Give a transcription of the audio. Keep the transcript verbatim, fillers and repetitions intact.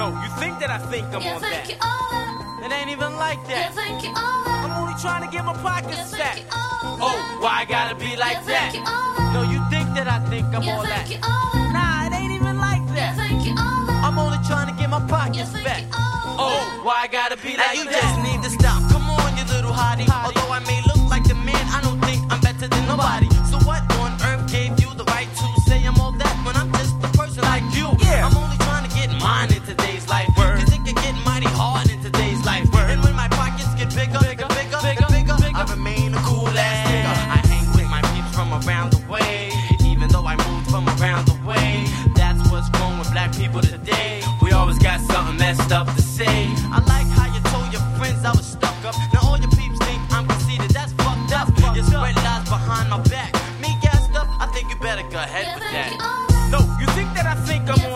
No, you think that I think I'm You on think that. you're over. It ain't even like You that. think you're over. I'm only trying to get my You pockets think set. you're over. Oh, why I gotta be like You that? think you're over. No, you think that I think I'm You all think that. you're over. Nah, it ain't even like You that. think you're over. I'm only trying to get my You pockets think back. you're over. Oh, why I gotta be Now like you that? just need to stop. Come on, you little hottie. Although I may look like the man, I don't think I'm better than nobody. So what on earth gave you the right to say I'm all that when I'm just a person like you? Yeah. I'm only trying to get mine in today's life. Cause it can get mighty hard in today's life. And when my pockets get bigger, bigger, bigger, bigger, bigger, I remain a cool ass nigga. I hang with my peeps from around the way. Even though I moved from around the way. That's what's wrong with black people today. We always got something messed up to say. I like how you told your friends I was stuck up. Now all your peeps think I'm conceited. That's fucked up. You spread lies behind my back. Me gassed up, I think you better go ahead You with think that. you're over. No, you think that I think I'm